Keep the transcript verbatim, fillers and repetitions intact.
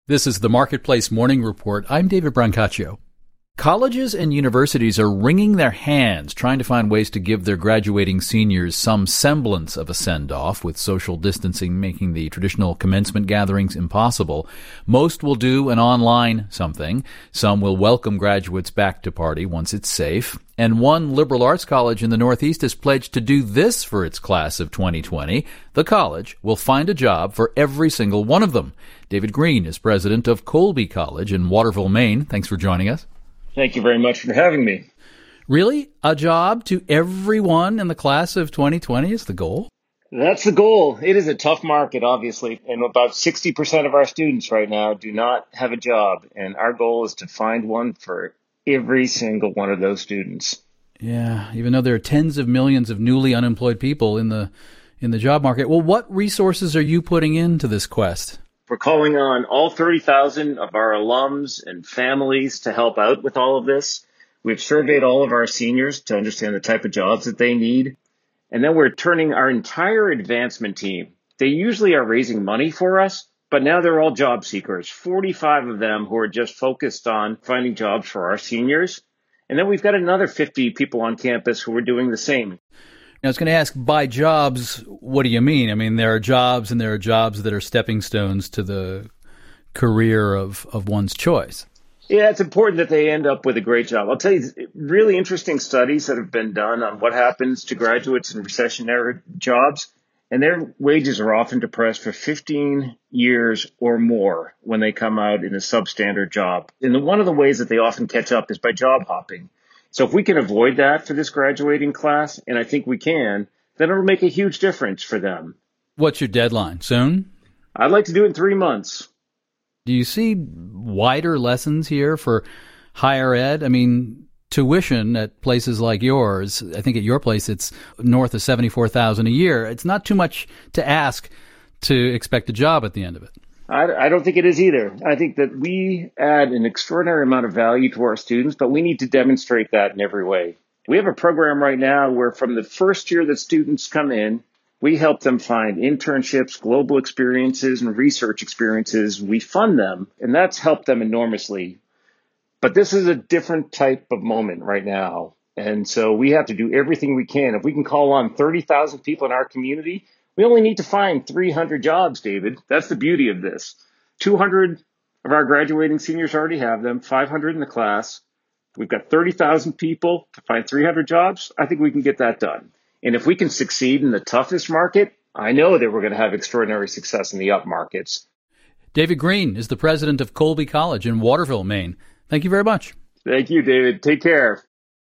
This is the Marketplace Morning Report. I'm David Brancaccio. Colleges and universities are wringing their hands trying to find ways to give their graduating seniors some semblance of a send-off, with social distancing making the traditional commencement gatherings impossible. Most will do an online something. Some will welcome graduates back to party once it's safe. And one liberal arts college in the Northeast has pledged to do this for its class of twenty twenty. The college will find a job for every single one of them. David Green is president of Colby College in Waterville, Maine. Thanks for joining us. Thank you very much for having me. Really? A job to everyone in the class of twenty twenty is the goal? That's the goal. It is a tough market, obviously, and about sixty percent of our students right now do not have a job, and our goal is to find one for every single one of those students. Yeah, even though there are tens of millions of newly unemployed people in the in the job market. Well, what resources are you putting into this quest? We're calling on all thirty thousand of our alums and families to help out with all of this. We've surveyed all of our seniors to understand the type of jobs that they need. And then we're turning our entire advancement team. They usually are raising money for us, but now they're all job seekers, forty-five of them who are just focused on finding jobs for our seniors. And then we've got another fifty people on campus who are doing the same. I was going to ask, by jobs, what do you mean? I mean, there are jobs and there are jobs that are stepping stones to the career of, of one's choice. Yeah, it's important that they end up with a great job. I'll tell you, really interesting studies that have been done on what happens to graduates in recessionary jobs, and their wages are often depressed for fifteen years or more when they come out in a substandard job. And one of the ways that they often catch up is by job hopping. So if we can avoid that for this graduating class, and I think we can, then it'll make a huge difference for them. What's your deadline? Soon? I'd like to do it in three months. Do you see wider lessons here for higher ed? I mean, tuition at places like yours, I think at your place it's north of seventy-four thousand dollars a year. It's not too much to ask to expect a job at the end of it. I, I don't think it is either. I think that we add an extraordinary amount of value to our students, but we need to demonstrate that in every way. We have a program right now where from the first year that students come in, we help them find internships, global experiences, and research experiences. We fund them, and that's helped them enormously. But this is a different type of moment right now. And so we have to do everything we can. If we can call on thirty thousand people in our community, we only need to find three hundred jobs, David. That's the beauty of this. two hundred of our graduating seniors already have them, five hundred in the class. We've got thirty thousand people to find three hundred jobs. I think we can get that done. And if we can succeed in the toughest market, I know that we're going to have extraordinary success in the up markets. David Green is the president of Colby College in Waterville, Maine. Thank you very much. Thank you, David. Take care.